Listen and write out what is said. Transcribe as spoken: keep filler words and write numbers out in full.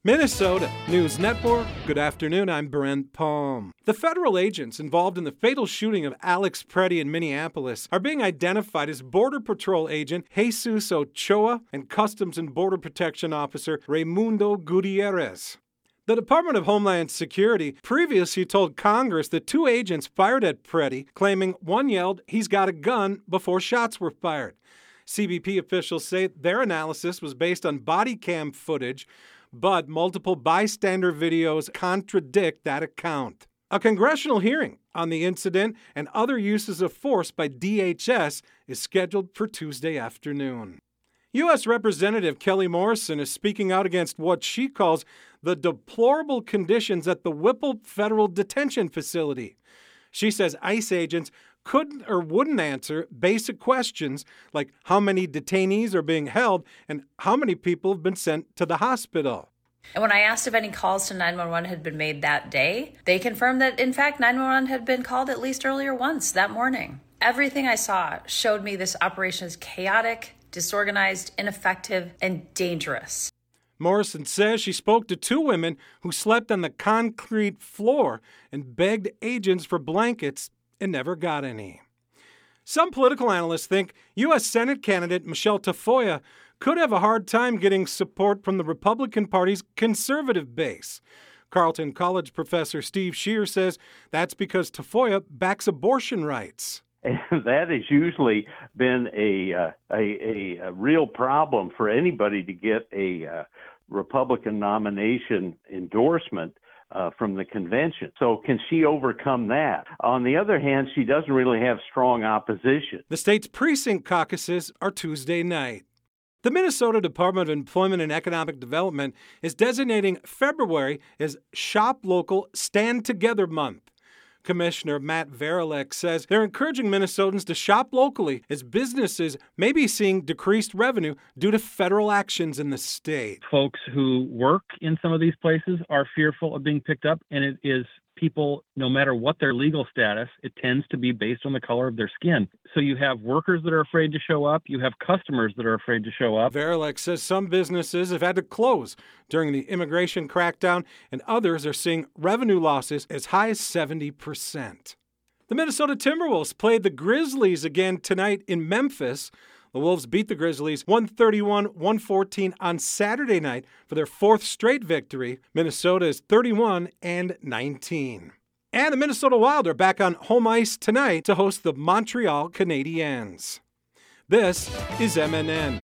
Minnesota News Network. Good afternoon, I'm Brent Palm. The federal agents involved in the fatal shooting of Alex Preddy in Minneapolis are being identified as Border Patrol agent Jesus Ochoa and Customs and Border Protection Officer Raimundo Gutierrez. The Department of Homeland Security previously told Congress that two agents fired at Preddy, claiming one yelled, "He's got a gun," before shots were fired. C B P officials say their analysis was based on body cam footage, but multiple bystander videos contradict that account. A congressional hearing on the incident and other uses of force by D H S is scheduled for Tuesday afternoon. U S Representative Kelly Morrison is speaking out against what she calls the deplorable conditions at the Whipple Federal Detention Facility. She says ICE agents couldn't or wouldn't answer basic questions like how many detainees are being held and how many people have been sent to the hospital. And when I asked if any calls to nine one one had been made that day, they confirmed that, in fact, nine one one had been called at least earlier once that morning. Everything I saw showed me this operation is chaotic, disorganized, ineffective, and dangerous. Morrison says she spoke to two women who slept on the concrete floor and begged agents for blankets and never got any. Some political analysts think U S Senate candidate Michelle Tafoya could have a hard time getting support from the Republican Party's conservative base. Carleton College professor Steve Scheer says that's because Tafoya backs abortion rights. And that has usually been a, uh, a, a, a real problem for anybody to get a uh, Republican nomination endorsement Uh, from the convention. So can she overcome that? On the other hand, she doesn't really have strong opposition. The state's precinct caucuses are Tuesday night. The Minnesota Department of Employment and Economic Development is designating February as Shop Local Stand Together Month. Commissioner Matt Varilek says they're encouraging Minnesotans to shop locally as businesses may be seeing decreased revenue due to federal actions in the state. Folks who work in some of these places are fearful of being picked up, and it is people, no matter what their legal status, it tends to be based on the color of their skin. So you have workers that are afraid to show up. You have customers that are afraid to show up. Varilek says some businesses have had to close during the immigration crackdown, and others are seeing revenue losses as high as seventy percent. The Minnesota Timberwolves played the Grizzlies again tonight in Memphis. The Wolves beat the Grizzlies one thirty-one to one fourteen on Saturday night for their fourth straight victory. Minnesota is thirty-one and nineteen. And the Minnesota Wild are back on home ice tonight to host the Montreal Canadiens. This is M N N.